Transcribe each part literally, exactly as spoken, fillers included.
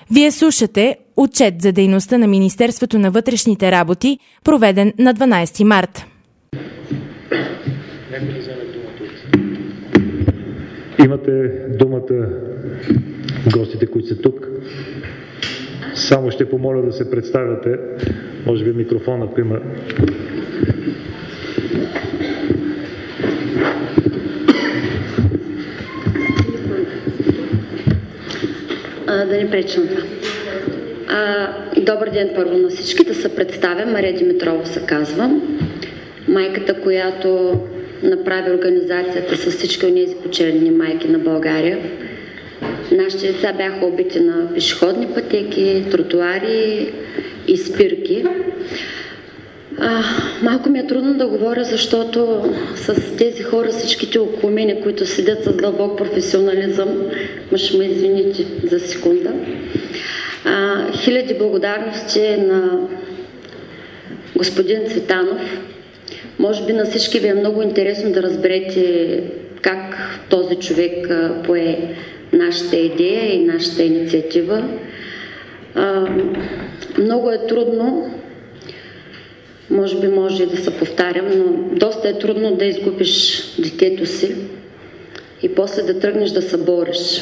Вие слушате отчет за дейността на Министерството на вътрешните работи, проведен на дванадесети март. Имате думата гостите, които са тук. Само ще помоля да се представяте. Може би микрофон, ако има. А, да не пречим това. А, добър ден първо на всички. Да се представя. Мария Димитрова се казвам. Майката, която направи организацията с всички онези почернени майки на България. Нашите деца бяха убити на пешеходни пътеки, тротуари и спирки. А, малко ми е трудно да говоря, защото с тези хора, всичките около мене, които седят с дълбок професионализъм, ма ще ме извините за секунда. А, хиляди благодарности на господин Цветанов. Може би на всички ви е много интересно да разберете как този човек пое нашата идея и нашата инициатива. А, много е трудно, може би може да се повтарям, но доста е трудно да изгубиш детето си и после да тръгнеш да се бориш.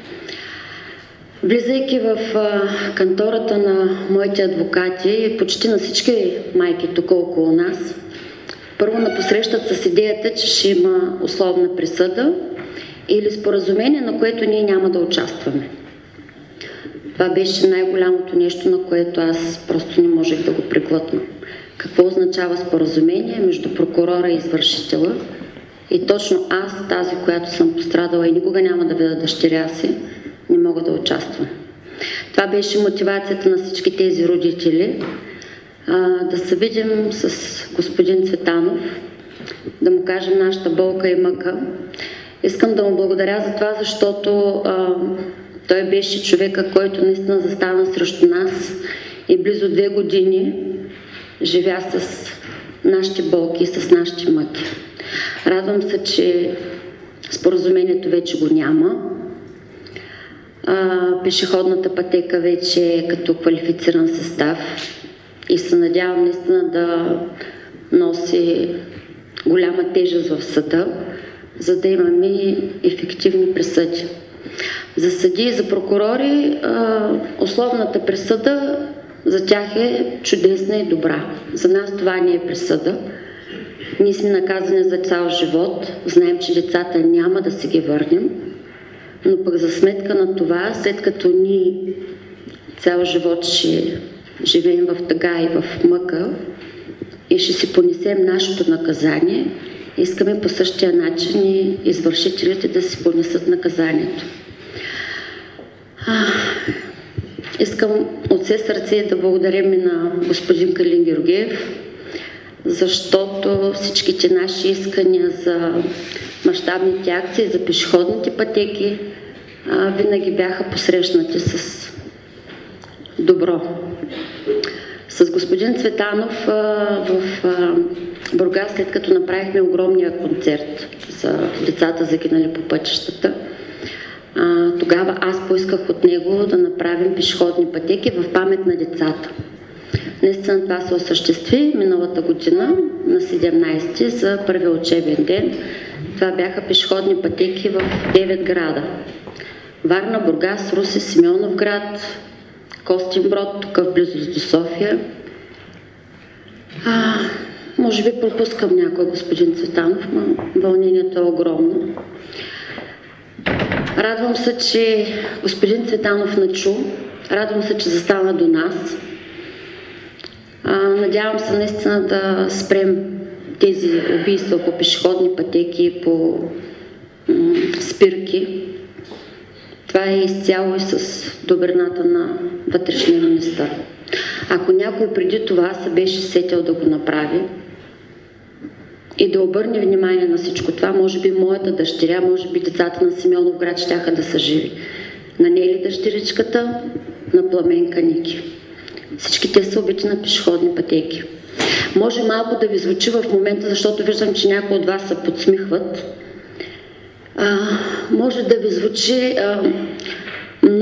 Влизайки в а, кантората на моите адвокати и почти на всички майки тук около нас, първо напосрещат с идеята, че ще има условна присъда или споразумение, на което ние няма да участваме. Това беше най-голямото нещо, на което аз просто не можех да го преглътна. Какво означава споразумение между прокурора и извършителя? И точно аз, тази, която съм пострадала и никога няма да видя дъщеря си, не мога да участвам. Това беше мотивацията на всички тези родители. А, да се видим с господин Цветанов, да му кажем нашата болка и мъка. Искам да му благодаря за това, защото а, той беше човека, който наистина застана срещу нас и близо две години живя с нашите болки и с нашите мъки. Радвам се, че споразумението вече го няма. А, пешеходната пътека вече е като квалифициран състав и се надявам наистина да носи голяма тежест в съда, за да имаме ефективни присъди. За съди и за прокурори условната присъда за тях е чудесна и добра. За нас това не е присъда. Ние сме наказани за цял живот. Знаем, че децата няма да си ги върнем, но пък за сметка на това, след като ние цял живот ще живеем в тъга и в мъка и ще си понесем нашето наказание, искаме по същия начин и извършителите да си понесат наказанието. А, искам от все сърце да благодарим и на господин Калин Георгиев, защото всичките наши искания за мащабните акции, за пешеходните пътеки а, винаги бяха посрещнати с добро. С господин Цветанов а, в а, Бургас, след като направихме огромния концерт за децата загинали по пътищата, а, тогава аз поисках от него да направим пешеходни пътеки в памет на децата. Наистина това се осъществи миналата година на седемнадесети за първия учебен ден. Това бяха пешеходни пътеки в девет града. Варна, Бургас, Русе, Симеоновград, Костинброд, тук в близост до София. А, може би пропускам някой, господин Цветанов, но вълнението е огромно. Радвам се, че господин Цветанов начу. Радвам се, че застана до нас. А, надявам се наистина да спрем тези убийства по пешеходни пътеки, по м- спирки. Това е изцяло и с добрината на вътрешния министър. Ако някой преди това се беше сетил да го направи и да обърне внимание на всичко това, може би моята дъщеря, може би децата на Симеоновград щяха да са живи. На нея ли дъщеричката? На Пламенка Ники. Всички те са убити на пешеходни пътеки. Може малко да ви звучи в момента, защото виждам, че някои от вас се подсмихват. А, може да ви звучи а, много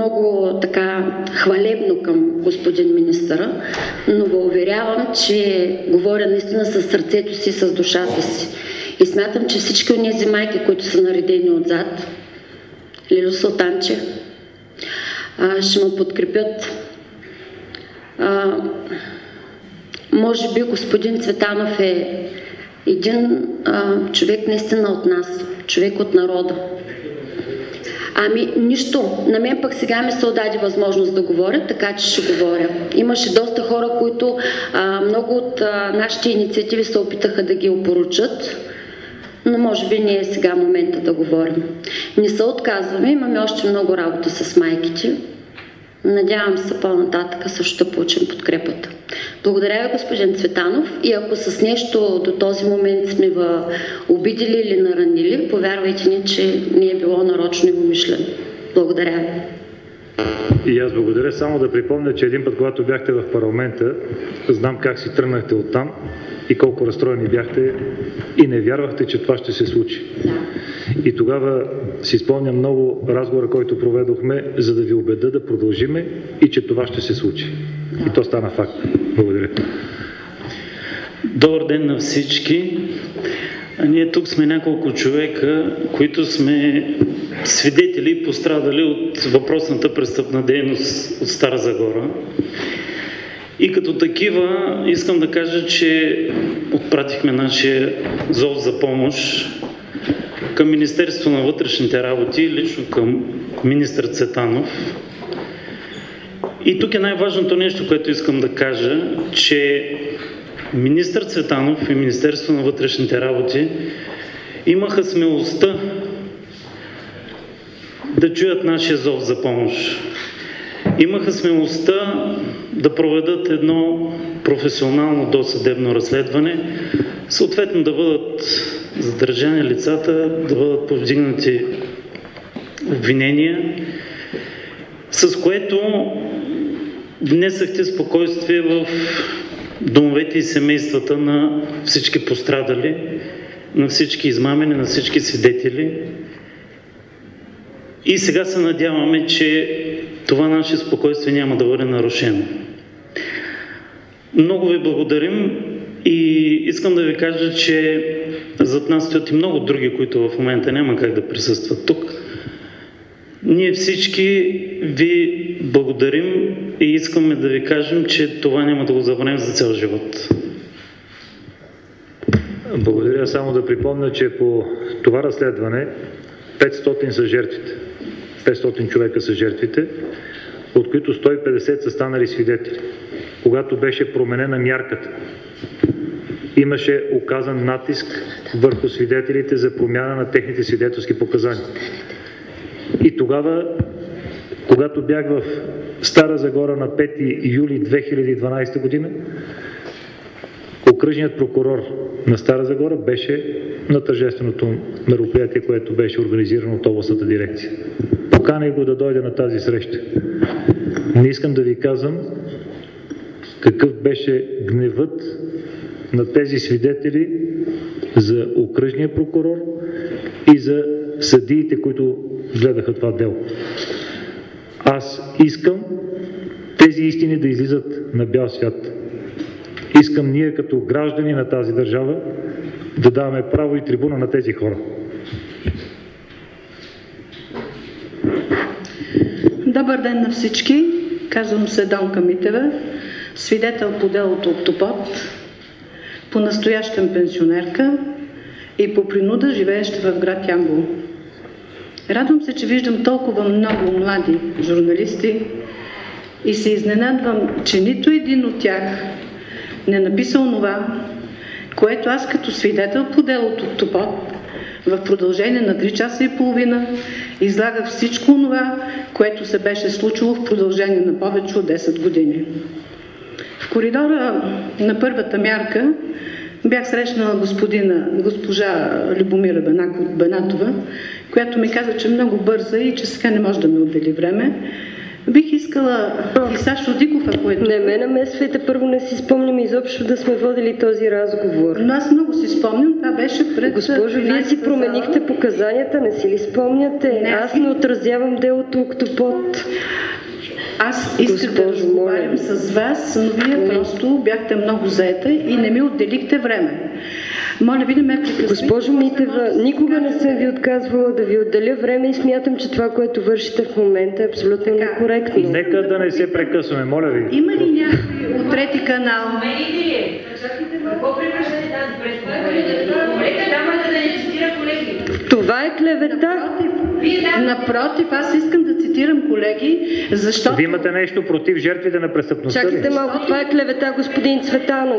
много така хвалебно към господин министъра, но го уверявам, че говоря наистина с сърцето си, с душата си. И смятам, че всички от тези майки, които са наредени отзад, Лило Султанче, ще ме подкрепят. А, може би господин Цветанов е един а, човек наистина от нас, човек от народа. Ами нищо, на мен пък сега ми се отдаде възможност да говоря, така че ще говоря. Имаше доста хора, които а, много от а, нашите инициативи се опитаха да ги опоручат, но може би не е сега момента да говорим. Не се отказваме, имаме още много работа с майките. Надявам се по-нататък също да получим подкрепата. Благодаря ви, господин Цветанов, и ако с нещо до този момент сме ви обидили или наранили, повярвайте ни, че не е било нарочно и умишлено. Благодаря ви. И аз благодаря. Само да припомня, че един път, когато бяхте в парламента, знам как си тръгнахте оттам и колко разстроени бяхте и не вярвахте, че това ще се случи. Да. И тогава си спомням много разговора, който проведохме, за да ви убеда да продължиме и че това ще се случи. Да. И то стана факт. Благодаря. Добър ден на всички. Ние тук сме няколко човека, които сме свидетели и пострадали от въпросната престъпна дейност от Стара Загора. И като такива искам да кажа, че отпратихме нашия зов за помощ към Министерството на вътрешните работи, лично към министър Цветанов. И тук е най-важното нещо, което искам да кажа, че министър Цветанов и Министерството на вътрешните работи имаха смелостта да чуят нашия зов за помощ. Имаха смелостта да проведат едно професионално досъдебно разследване, съответно да бъдат задържани лицата, да бъдат повдигнати обвинения, с което внесахте спокойствие в домовете и семействата на всички пострадали, на всички измамени, на всички свидетели. И сега се надяваме, че това наше спокойствие няма да бъде нарушено. Много ви благодарим и искам да ви кажа, че зад нас стоят и много други, които в момента няма как да присъстват тук. Ние всички ви благодарим и искаме да ви кажем, че това няма да го забравим за цял живот. Благодаря. Само да припомня, че по това разследване петстотин са жертвите. петстотин човека са жертвите, от които сто и петдесет са станали свидетели. Когато беше променена мярката, имаше оказан натиск върху свидетелите за промяна на техните свидетелски показания. И тогава, когато бях в Стара Загора на пети юли две хиляди и дванадесета година, окръжният прокурор на Стара Загора беше на тържественото мероприятие, което беше организирано от областната дирекция. Поканих го да дойде на тази среща. Не искам да ви казвам какъв беше гневът на тези свидетели за окръжния прокурор и за съдиите, които гледаха това дело. Аз искам тези истини да излизат на бял свят. Искам ние като граждани на тази държава да даваме право и трибуна на тези хора. Добър ден на всички. Казвам се Донка Митева, свидетел по делото Октопод, по настоящен пенсионерка и по принуда живееща в град Ямбол. Радвам се, че виждам толкова много млади журналисти и се изненадвам, че нито един от тях не написал това, което аз като свидетел по делото Октопод в продължение на три часа и половина излагах всичко това, което се беше случило в продължение на повече от десет години. В коридора на първата мярка бях срещнала господина, госпожа Любомира Бенатова, която ми каза, че много бърза и че сега не може да ми отдели време, Бих искала и Сашо Диков, ако е... Не ме намесвайте, първо не си спомням изобщо да сме водили този разговор. Но аз много си спомням, това беше пред... Госпожо, вие си променихте зала. Показанията, не си ли спомняте? Не, аз не отразявам делото Октопод. Аз исках да разговарям с вас, но вие не. Просто бяхте много заета и не ми отделихте време. Моля ви, не ме прекъсвайте. Госпожо Митева, никога не съм ви отказвала да ви отделя време и смятам, че това, което вършите в момента е абсолютно така некоректно. Нека да не се прекъсваме, моля ви. Има ли някой от трети канал? Промените ли? Какво превръщате тази пресконференция? Нека дамата да не цитира колеги. Това е клевета. Напротив, аз искам да цитирам колеги, защото... Вие имате нещо против жертвите на престъпността? Чакайте малко, това е клевета, господин Цветанов.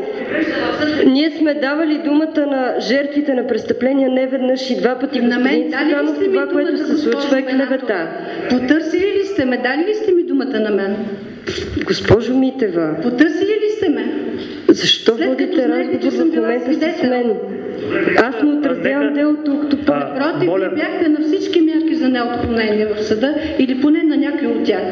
Ние сме давали думата на жертвите на престъпления не веднъж и два пъти, господин Цветанов. Това, което се случва, е клевета. Потърсили ли сте ме? Дали ли сте ми думата на мен? Госпожо Митева. Потърсили ли сте ме? Защо водите разговор в момента с мен? Аз не отразявам делото Октопод. Напротив, вие бяхте на всички мерки за неотклонение в съда или поне на някой от тях.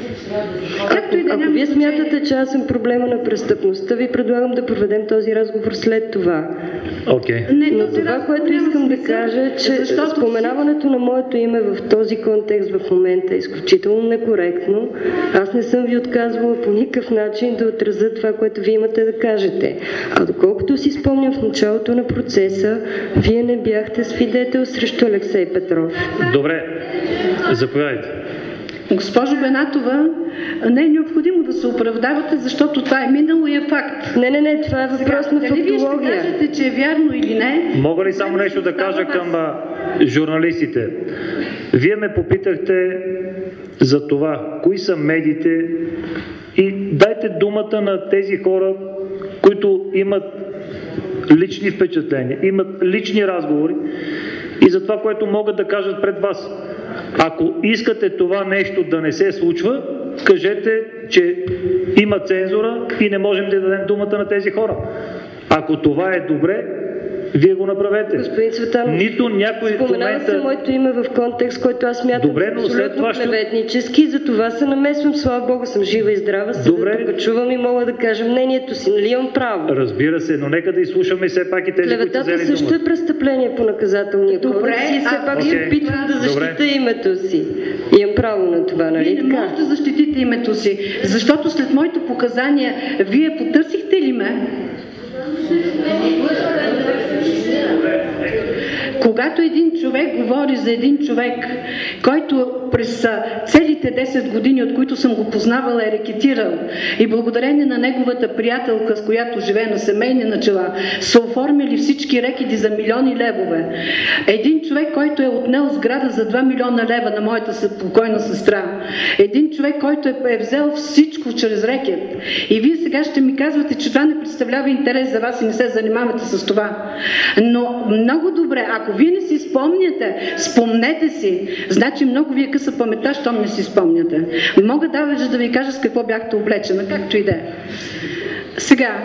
Ако, и да ако вие смятате, че аз съм проблема на престъпността, ви предлагам да проведем този разговор след това. Okay. Не, но това, което искам да кажа, е, че защото... споменаването на моето име в този контекст в момента е изключително некоректно. Аз не съм ви отказвала по никакъв начин да отразя това, което вие имате да кажете. А доколкото си спомням, в началото на процеса, вие не бяхте свидетел срещу Алексей Петров. Добре, заповядайте. Госпожо Бенатова, не е необходимо да се оправдавате, защото това е минало и е факт. Не, не, не, това е въпрос на фактология. Дали вие ще кажете, че е вярно или не? Мога ли само нещо да кажа към а, журналистите? Вие ме попитахте за това, кои са медиите и дайте думата на тези хора, които имат лични впечатления, имат лични разговори и за това, което могат да кажат пред вас. Ако искате това нещо да не се случва, кажете, че има цензура и не можем да дадем думата на тези хора. Ако това е добре, вие го направете. Господин Цветанов, нито някой споменава момента... се моето име в контекст, който аз смятам добре, но абсолютно клеветнически и за това се намесвам. Слава Богу, съм жива и здрава. Добре. Тук чувам и мога да кажа мнението си. Нали имам право? Разбира се, но нека да изслушаме все пак и тези, клеветата които взели също думата. е престъпление по наказателния кодекс и все пак okay. се опитвам да защита Добре. името си. Имам право на това, нали вие не можете да защитите името си, защото след моите показания вие потърсихте ли ме? Когато един човек говори за един човек, който през целите десет години, от които съм го познавала, е рекетирал и благодарение на неговата приятелка, с която живее на семейни начала, са оформили всички рекети за милиони левове. Един човек, който е отнел сграда за два милиона лева на моята покойна сестра. Един човек, който е, е взел всичко чрез рекет. И вие сега ще ми казвате, че това не представлява интерес за вас и не се занимавате с това. Но много добре, ако вие не си спомняте, спомнете си. Значи много ви е къса паметта, щом не си спомняте. Мога даже да ви кажа с какво бяхте облечена, както и да е. Сега,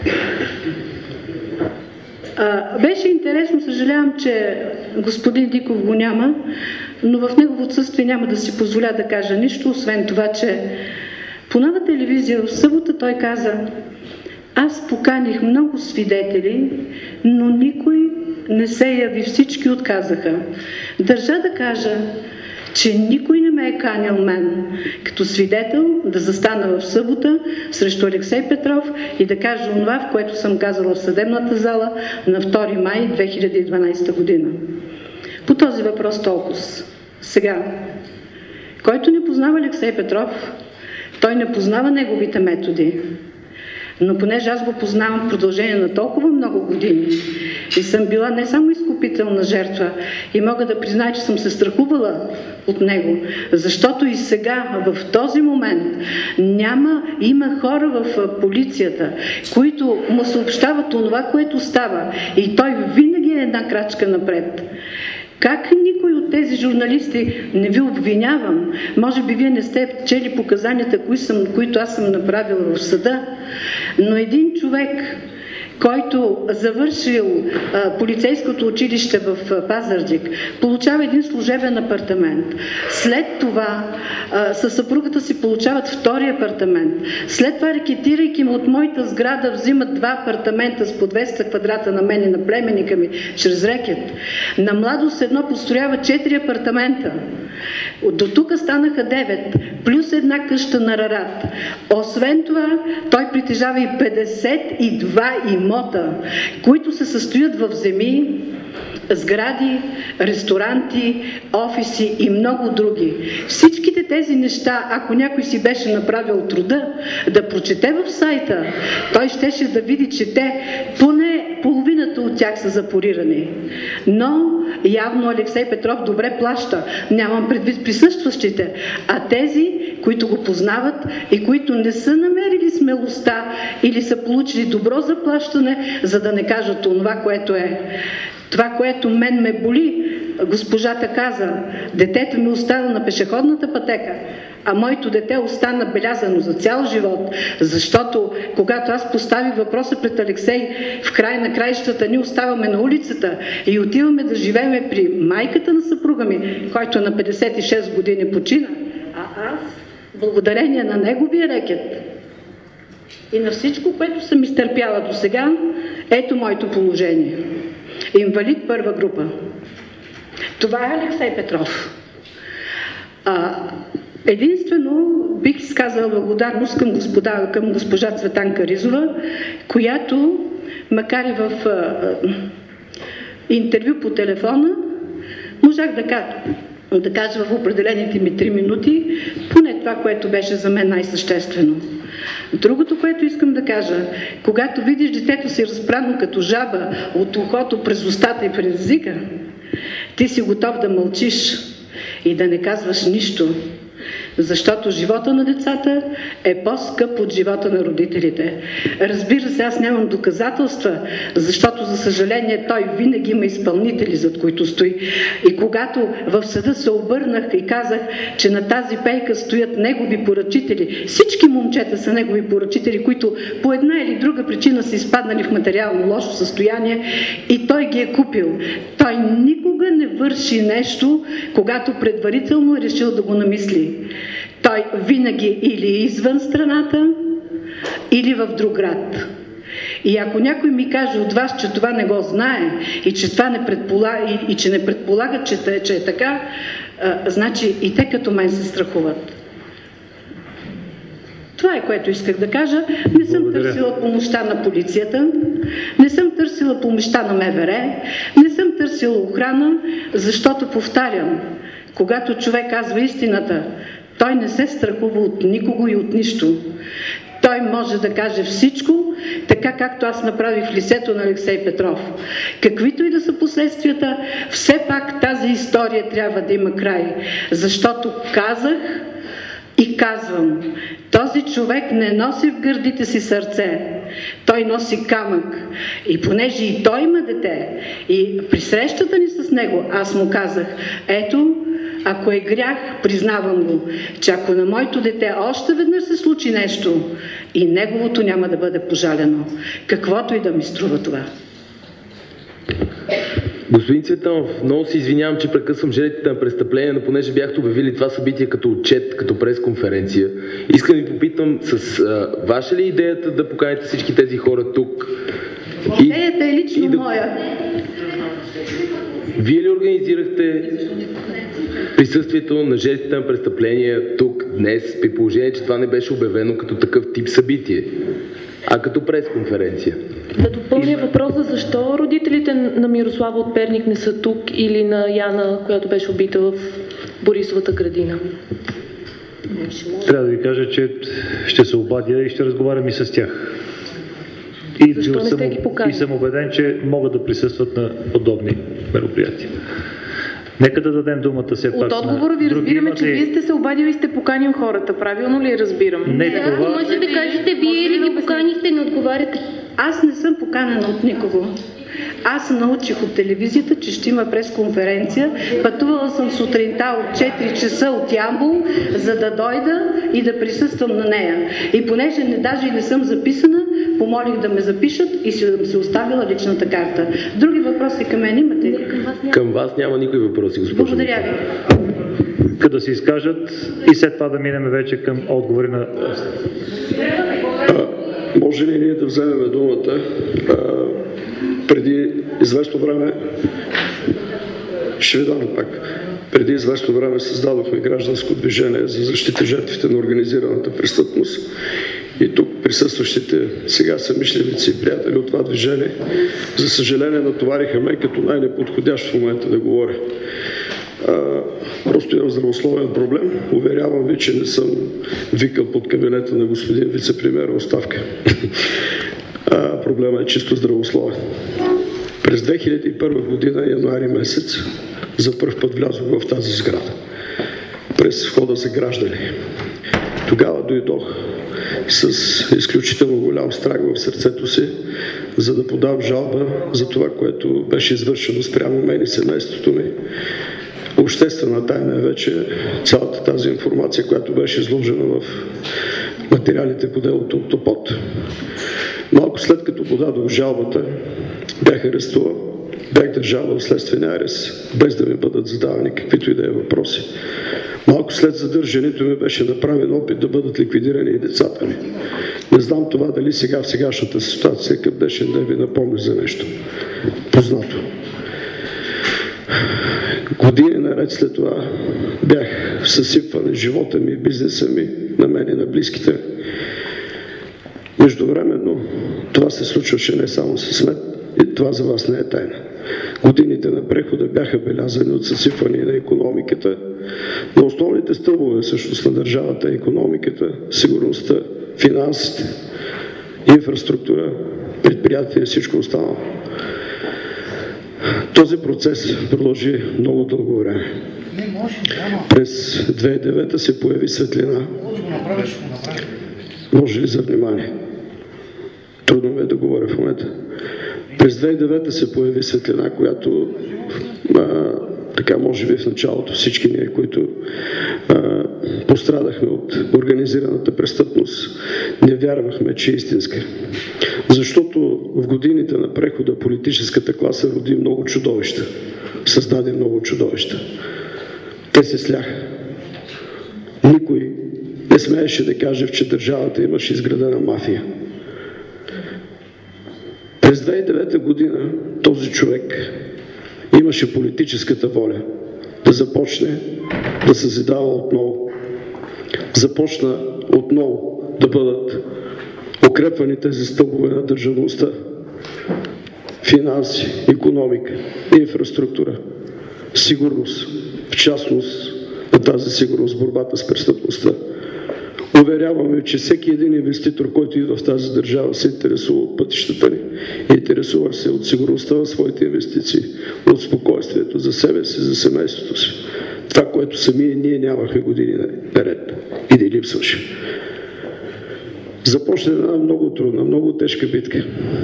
а, беше интересно, съжалявам, че господин Диков го няма, но в негово отсъствие няма да си позволя да кажа нищо, освен това, че по Нова телевизия в събота той каза: аз поканих много свидетели, но никой не се яви, всички отказаха. Държа да кажа, че никой не ме е канил мен като свидетел да застана в събота срещу Алексей Петров и да кажа онова, в което съм казала в съдебната зала на втори май две хиляди и дванадесета година. По този въпрос толкова. Сега, който не познава Алексей Петров, той не познава неговите методи. Но понеже аз го познавам в продължение на толкова много години и съм била не само изкупителна жертва и мога да призная, че съм се страхувала от него, защото и сега, в този момент, няма, има хора в полицията, които му съобщават онова, което става и той винаги е една крачка напред. Как никой от тези журналисти, не ви обвинявам, може би вие не сте чели показанията, които, съм, които аз съм направила в съда, но един човек, който завършил а, полицейското училище в а, Пазарджик, получава един служебен апартамент. След това а, със съпругата си получават втори апартамент. След това, рекетирайки му от моята сграда, взимат два апартамента с по двеста квадрата на мен и на племенника ми чрез рекет. На Младост едно построява четири апартамента. До тук станаха девет, плюс една къща на Рарат. Освен това, той притежава и петдесет и два имота, които се състоят в земи, сгради, ресторанти, офиси и много други. Всичките тези неща, ако някой си беше направил труда да прочете в сайта, той щеше да види, че те поне половината от тях са запорирани. Но явно Алексей Петров добре плаща. Нямам предвид присъстващите, а тези, които го познават и които не са намерили смелостта или са получили добро заплащане, за да не кажат онова, което е. Това, което мен ме боли, госпожата каза, детето ми остана на пешеходната пътека, а моето дете остана белязано за цял живот, защото когато аз поставих въпроса пред Алексей, в край на краищата ние оставаме на улицата и отиваме да живееме при майката на съпруга ми, който на петдесет и шест години почина, а аз, благодарение на неговия рекет и на всичко, което съм изтърпяла до сега, ето моето положение. Инвалид първа група. Това е Алексей Петров. А, единствено бих изказала благодарност към, господа, към госпожа Цветанка Ризова, която, макар и в а, а, интервю по телефона, можах да кажа, да кажа в определените ми три минути, поне това, което беше за мен най-съществено. Другото, което искам да кажа, когато видиш детето си разпрано като жаба от ухото през устата и през езика, ти си готов да мълчиш и да не казваш нищо, защото живота на децата е по-скъп от живота на родителите. Разбира се, аз нямам доказателства, защото, за съжаление, той винаги има изпълнители, зад които стои. И когато в съда се обърнах и казах, че на тази пейка стоят негови поръчители, всички момчета са негови поръчители, които по една или друга причина са изпаднали в материално лошо състояние и той ги е купил. Той никога не върши нещо, когато предварително е решил да го намисли. Той винаги или извън страната, или в друг град. И ако някой ми каже от вас, че това не го знае и че това не предполага, и, и че не предполага, че, че е така, а, значи и те като мен се страхуват. Това е, което исках да кажа. Не съм Благодаря. търсила помощта на полицията, не съм търсила помощта на МВР, не съм търсила охрана, защото, повтарям, когато човек казва истината, той не се страхува от никого и от нищо. Той може да каже всичко, така както аз направих в лицето на Алексей Петров. Каквито и да са последствията, все пак тази история трябва да има край. Защото казах и казвам, този човек не носи в гърдите си сърце, той носи камък. И понеже и той има дете, и при срещата ни с него, аз му казах, ето, ако е грях, признавам го, че ако на моето дете още веднъж се случи нещо, и неговото няма да бъде пожалено, каквото и да ми струва това. Господин Цветанов, много се извинявам, че прекъсвам жертвите на престъпление, но понеже бяхте обявили това събитие като отчет, като пресконференция, искам да ви попитам, с а, ваша ли идеята да поканите всички тези хора тук? Идеята е лично и да... моя. Вие ли организирахте присъствието на жертвите на престъпления тук, днес, при положение, че това не беше обявено като такъв тип събитие, а като пресконференция? Да допълня въпроса, защо родителите на Мирослава от Перник не са тук, или на Яна, която беше убита в Борисовата градина? Трябва да ви кажа, че ще се обадя и ще разговарям и с тях. И, защо не сте ги поканили? И съм убеден, че могат да присъстват на подобни мероприятия. Нека да дадем думата все пак. От отговора ви разбираме, че вие сте се обадили и сте поканил хората. Правилно ли разбирам? Не, не това... Ако може да кажете, вие ли ги поканихте, не отговаряте? Аз не съм поканена от никого. Аз научих от телевизията, че ще има пресконференция. Пътувала съм сутринта от четири часа от Ямбол, за да дойда и да присъствам на нея. И понеже не даже не съм записана, помолих да ме запишат и си съм се оставила личната карта. Други въпроси към мен имате ли? Към вас няма, към вас няма никакви въпроси, госпожо. Благодаря ви. Като да се изкажат и след това да минем вече към отговори на... А, може ли ние да вземем думата? А, преди известно време, ще ви дам пак, преди известно време създадохме гражданско движение за защита жертвите на организираната престъпност. И тук присъстващите сега съмишленици и приятели от това движение, за съжаление, натовариха ме като най-неподходящ в момента да говоря. А, просто имам здравословен проблем. Уверявам ви, че не съм викал под кабинета на господин вице-премиера оставка. А, проблема е чисто здравословен. През две хиляди и първа година, януари месец, за първ път влязох в тази сграда. През входа за граждани. Тогава дойдох с изключително голям страх в сърцето си, за да подам жалба за това, което беше извършено спрямо мен и семейството ми. Обществена тайна е вече цялата тази информация, която беше изложена в материалите по делото Октопод. Малко след като подадох жалбата, бях арестуван. Бях държан в следствения арест, без да ми бъдат задавани каквито и да е въпроси. Малко след задържането ми беше направен опит да бъдат ликвидирани и децата ми. Не знам това дали сега в сегашната ситуация към днешен ден ви напомня за нещо познато. Години наред след това бях съсипван живота ми, бизнеса ми, на мен и на близките. Междувременно това се случваше не само с мен, и това за вас не е тайна. Годините на прехода бяха белязани от съсипване на икономиката, на основните стълбове всъщност на държавата, икономиката, сигурността, финансите, инфраструктура, предприятия и всичко останало. Този процес продължи много дълго време. През две хиляди и девета се появи светлина. Може ли за внимание? Трудно ме е да говоря в момента. През две хиляди и девета се появи светлина, която а, така може би в началото всички ние, които а, пострадахме от организираната престъпност, не вярвахме, че е истинска. Защото в годините на прехода политическата класа роди много чудовища. Създаде много чудовища. Те се сляха. Никой не смееше да каже, че държавата имаше изградена мафия. През две хиляди и девета година този човек имаше политическата воля да започне да съзидава отново. Започна отново да бъдат укрепвани тези стълбове на държавността. Финанси, икономика, инфраструктура, сигурност, в частност на тази сигурност, борбата с престъпността. Уверяваме, че всеки един инвеститор, който идва в тази държава, се интересува от пътищата ни, интересува се от сигурността в своите инвестиции, от спокойствието за себе си, за семейството си. Това, което самия ние нямахме години наред и да липсваше. Започна една много трудна, много тежка битка.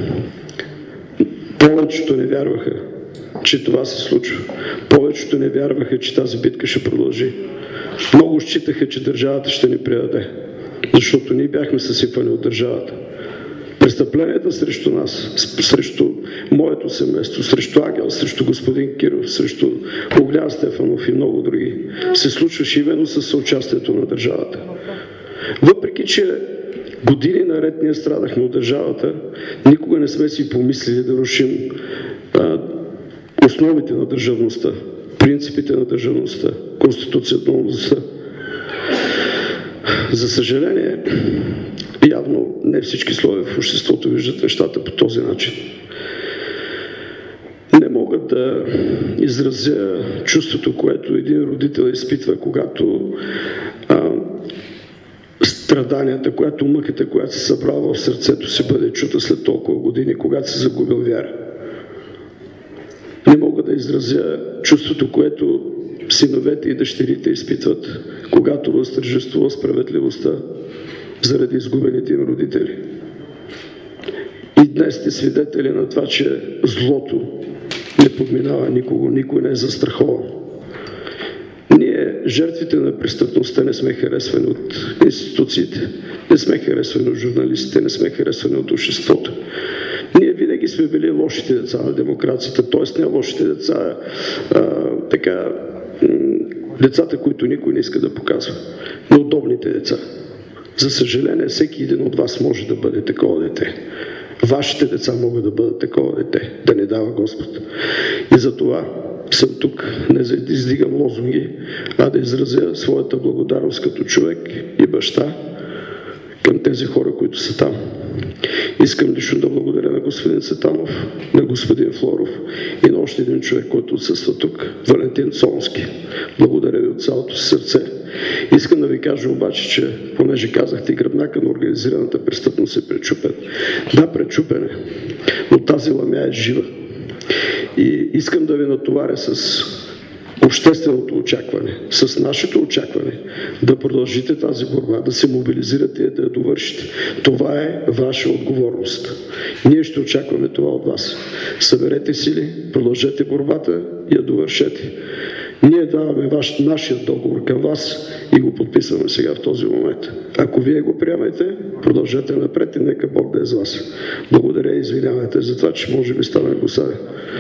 Повечето не вярваха, че това се случва. Повечето не вярваха, че тази битка ще продължи. Много считаха, че държавата ще ни предаде, защото ние бяхме съсипани от държавата. Престъпленията срещу нас, срещу моето семейство, срещу Ангел, срещу господин Киров, срещу Огнян Стефанов и много други, се случваше именно с съучастието на държавата. Въпреки че години наред ние страдахме от държавата, никога не сме си помислили да рушим а, основите на държавността, принципите на държавността, конституционността. За съжаление, явно не всички слоеве в обществото виждат нещата по този начин. Не мога да изразя чувството, което един родител изпитва, когато а, страданията, която мъката, която се събрала в сърцето си, бъде чута след толкова години, когато се загубил вяра. Не мога да изразя чувството, което синовете и дъщерите изпитват, когато възтържествува справедливостта заради изгубените им родители. И днес сте свидетели на това, че злото не подминава никого, никой не е застрахован. Ние жертвите на престъпността не сме харесвани от институциите, не сме харесвани от журналистите, не сме харесвани от обществото. Ние винаги сме били лошите деца на демокрацията, т.е. не лошите деца, а, така, децата, които никой не иска да показва, но удобните деца. За съжаление, всеки един от вас може да бъде такова дете. Вашите деца могат да бъдат такова дете, да не дава Господ. И за това съм тук не за да издигам лозунги, а да изразя своята благодарност като човек и баща към тези хора, които са там. Искам лично да благодаря на господин Цветанов, на господин Флоров и на още един човек, който отсъства тук, Валентин Цонски. Благодаря ви от цялото си сърце. Искам да ви кажа обаче, че понеже казахте, гръбнака на организираната престъпност е пречупен. Да, пречупен е, но тази ламя е жива. И искам да ви натоваря с общественото очакване, с нашето очакване да продължите тази борба, да се мобилизирате и да я довършите. Това е ваша отговорност. Ние ще очакваме това от вас. Съберете сили, продължете борбата и я довършете. Ние даваме ваш, нашия договор към вас и го подписваме сега в този момент. Ако вие го приемете, продължете напред и нека Бог да е с вас. Благодаря и извинявайте за това, че може би стана госаря.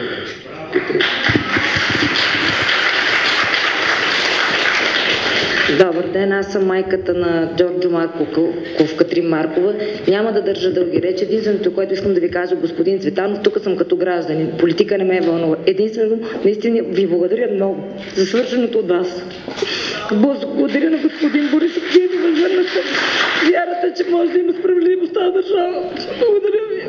Добър ден, аз съм майката на Джорджо Марков, Катрин Маркова. Няма да държа дълги речи. Единственото, което искам да ви кажа, господин Цветанов, тук съм като гражданин. Политика не ме е вълнува. Единствено, наистина ви благодаря много за свършеното от вас. Благодаря на господин Борисов, вие ми възвърнахте вярата, че може да има справедливост тази държава. Благодаря ви.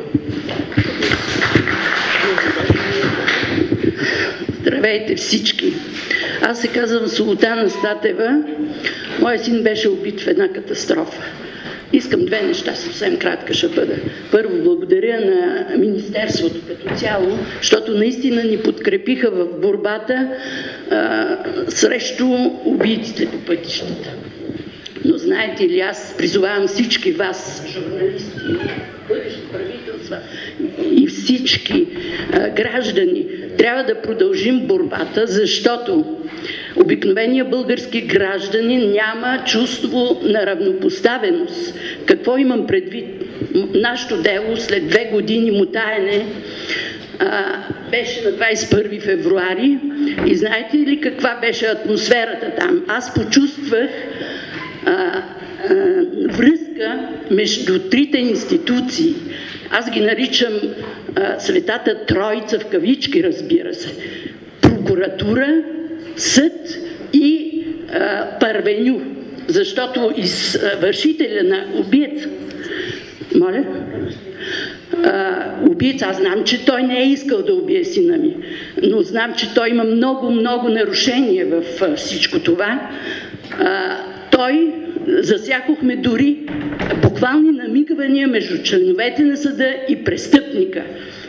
Здравейте всички! Аз се казвам Султана Статева. Моя син беше убит в една катастрофа. Искам две неща, съвсем кратка ще бъда. Първо, благодаря на Министерството като цяло, защото наистина ни подкрепиха в борбата а, срещу убийците по пътищата. Но знаете ли, аз призовавам всички вас, журналисти, бъдещи правителства и всички а, граждани, трябва да продължим борбата, защото обикновеният български гражданин няма чувство на равнопоставеност. Какво имам предвид? Нашето дело след две години мутаене а, беше на двадесет и първи февруари и знаете ли каква беше атмосферата там? Аз почувствах а, а, връзка между трите институции. Аз ги наричам а, Светата Троица в кавички, разбира се. Прокуратура, съд и а, първеню, защото извършителя на убиец, моля, а, убиец, аз знам, че той не е искал да убие сина ми, но знам, че той има много, много нарушения в а, всичко това. А, той засякохме дори буквални намигвания между членовете на съда и престъпника.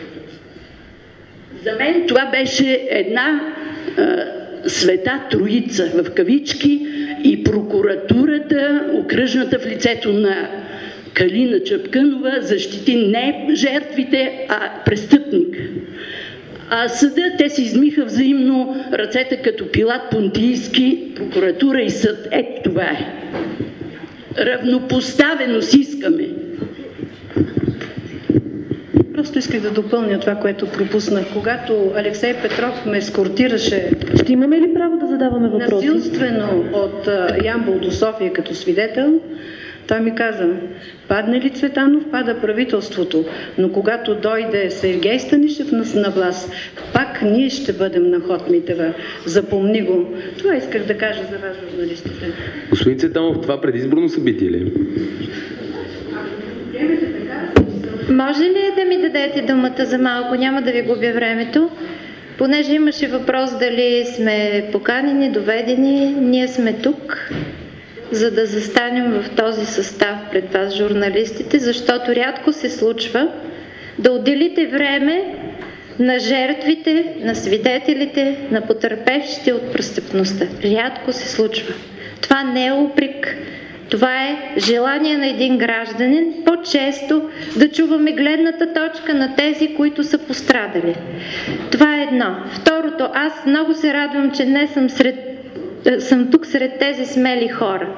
За мен това беше една а, света троица в кавички и прокуратурата, окръжната в лицето на Калина Чапкънова, защити не жертвите, а престъпник. А съда, те се измиха взаимно ръцете като Пилат Понтийски, прокуратура и съд. Ето това е. Равнопоставеност искаме. Просто исках да допълня това, което пропуснах. Когато Алексей Петров ме ескортираше... Ще имаме ли право да задаваме въпроси? Насилствено от Ямбол до София като свидетел, той ми каза, падне ли Цветанов, пада правителството, но когато дойде Сергей Станишев на власт, пак ние ще бъдем на ход Митева. Запомни го. Това исках да кажа за вас, журналистите. Господин Цветанов, това предизборно събитие ли? Може ли да ми дадете думата за малко? Няма да ви губя времето. Понеже имаше въпрос дали сме поканени, доведени, ние сме тук, за да застанем в този състав пред вас, журналистите, защото рядко се случва да отделите време на жертвите, на свидетелите, на потърпевшите от престъпността. Рядко се случва. Това не е упрек. Това е желание на един гражданин по-често да чуваме гледната точка на тези, които са пострадали. Това е едно. Второто, аз много се радвам, че днес съм сред съм тук сред тези смели хора.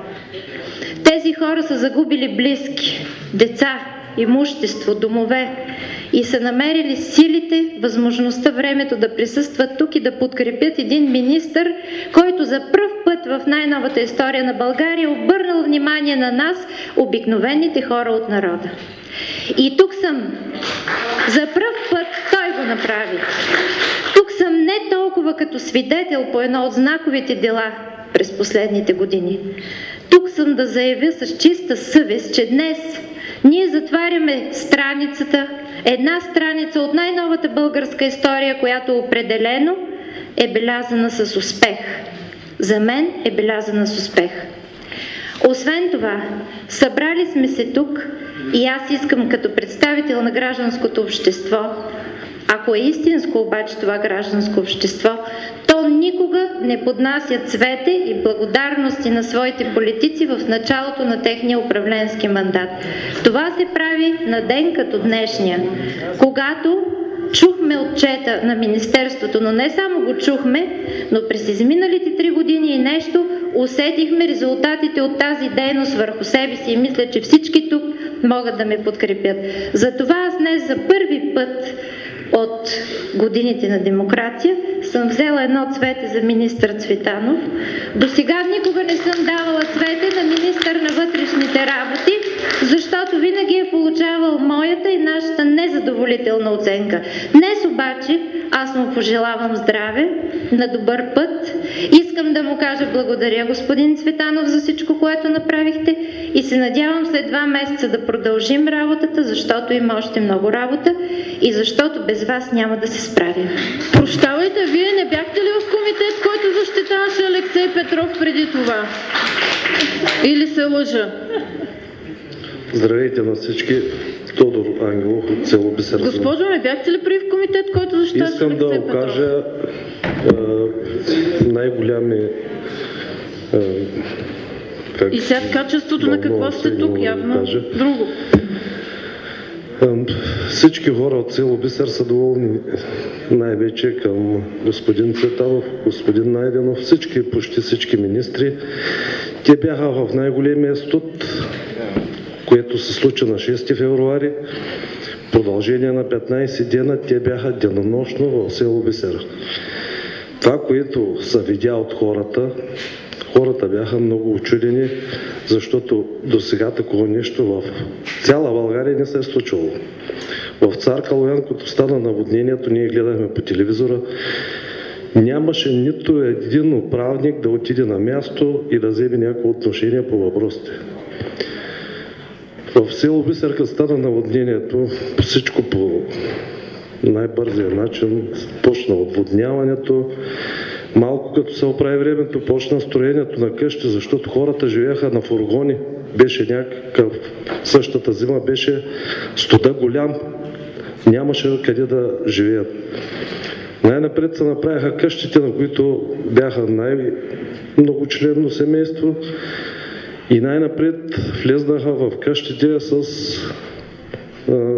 Тези хора са загубили близки, деца, имущество, домове и са намерили силите, възможността, времето да присъстват тук и да подкрепят един министър, който за пръв път в най-новата история на България е обърнал внимание на нас, обикновените хора от народа. И тук съм. За пръв път той го направи. Тук съм не толкова като свидетел по едно от знаковите дела през последните години. Тук съм да заявя с чиста съвест, че днес ние затваряме страницата, една страница от най-новата българска история, която определено е белязана с успех. За мен е белязана с успех. Освен това, събрали сме се тук и аз искам като представител на гражданското общество, ако е истинско обаче това гражданско общество, то никога не поднася цвете и благодарности на своите политици в началото на техния управленски мандат. Това се прави на ден като днешния, когато чухме отчета на Министерството, но не само го чухме, но през изминалите три години и нещо усетихме резултатите от тази дейност върху себе си и мисля, че всички тук могат да ме подкрепят. Затова аз днес за първи път от годините на демокрация съм взела едно цвете за министър Цветанов. До сега никога не съм давала цвете на министър на вътрешните работи, защото винаги е получавал моята и нашата незадоволителна оценка. Днес обаче аз му пожелавам здраве, на добър път. Искам да му кажа благодаря, господин Цветанов, за всичко, което направихте и се надявам след два месеца да продължим работата, защото има още много работа и защото без вас няма да се справим. Прощавайте, вие не бяхте ли в комитет, който защитаваше Алексей Петров преди това? Или се лъжа? Здравейте на всички. Тодор Ангелов от село Бисер. Госпожо, не бяхте ли при в комитет, който защитаваше Искам Алексей да Петров? окажа най-голями и сега в качеството на какво сте тук, явно друго. Всички хора от село Бисер са доволни най-вече към господин Цветанов, господин Найденов, всички, почти всички министри. Те бяха в най-големия студ, което се случи на шести февруари. В продължение на петнайсет дена те бяха денонощно в село Бисер. Това, което се видя от хората, хората бяха много учудени, защото до сега такова нещо в цяла България не се е случвало. В Цар Калоян, като стана наводнението, ние гледахме по телевизора, нямаше нито един управник да отиде на място и да вземе някакво отношение по въпросите. В село Бисер, като стана наводнението, всичко по най-бързия начин, почна отводняването, малко като се оправи времето, почна строението на къщи, защото хората живееха на фургони. Беше някакъв, същата зима беше студа голям, нямаше къде да живеят. Най-напред се направиха къщите, на които бяха най-многочленно семейство и най-напред влезнаха в къщите с а,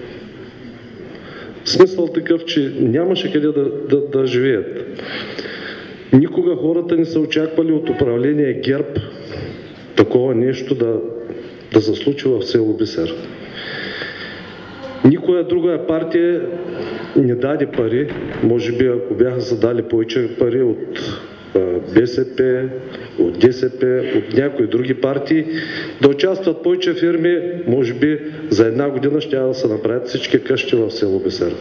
смисъл такъв, че нямаше къде да, да, да живеят. Никога хората не са очаквали от управление ГЕРБ такова нещо да, да се случи в село Бисер. Никоя друга партия не даде пари, може би ако бяха задали повече пари от БСП, от ДСП, от някои други партии, да участват повече фирми, може би за една година ще да се направят всички къщи в село Бисер.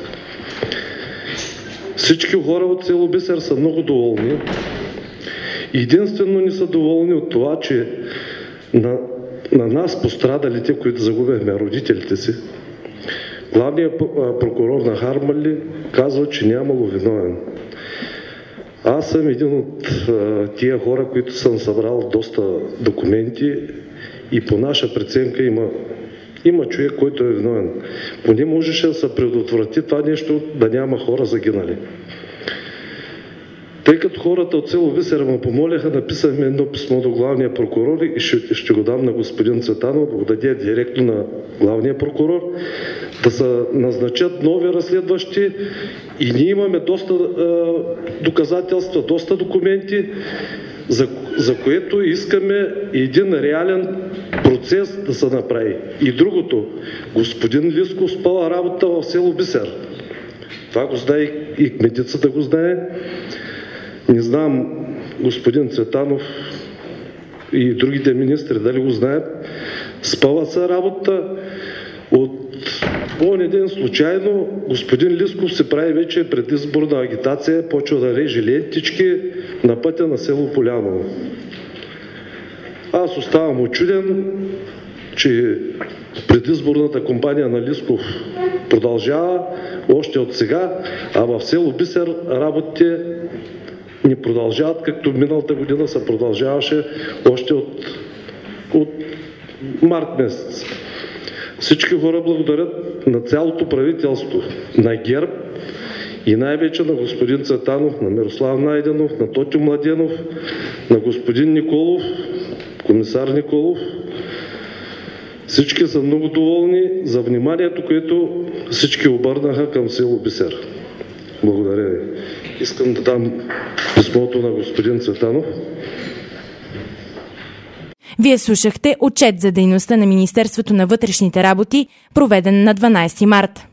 Всички хора от село Бисер са много доволни. Единствено не са доволни от това, че на, на нас пострадалите, които загубяхме родителите си, главният прокурор на Харманли казва, че нямало виновен. Аз съм един от а, тия хора, които съм събрал доста документи и по наша преценка има, има човек, който е виновен. Поне можеше да се предотврати това нещо, да няма хора загинали. Тъй като хората от село Бисер ме помоляха, написахме едно писмо до главния прокурор и ще, ще го дам на господин Цветанов, да го даде директно на главния прокурор, да се назначат нови разследващи и ние имаме доста е, доказателства, доста документи, за, за което искаме един реален процес да се направи. И другото, господин Лисков спала работа в село Бисер. Това го знае и кметицата го знае. Не знам господин Цветанов и другите министри дали го знаят. Спала са работа. От онзи ден случайно господин Лисков се прави вече предизборна агитация, почва да реже лентички на пътя на село Поляново. Аз оставам учуден, че предизборната кампания на Лисков продължава още от сега, а в село Бисер работите не продължават, както миналата година се продължаваше още от, от март месец. Всички хора благодарят на цялото правителство, на ГЕРБ и най-вече на господин Цветанов, на Мирослав Найденов, на Тотю Младенов, на господин Николов, комисар Николов. Всички са много доволни за вниманието, което всички обърнаха към село Бисер. Благодаря ви. Искам да дам писмото на господин Цветанов. Вие слушахте отчет за дейността на Министерството на вътрешните работи, проведен на дванадесети март.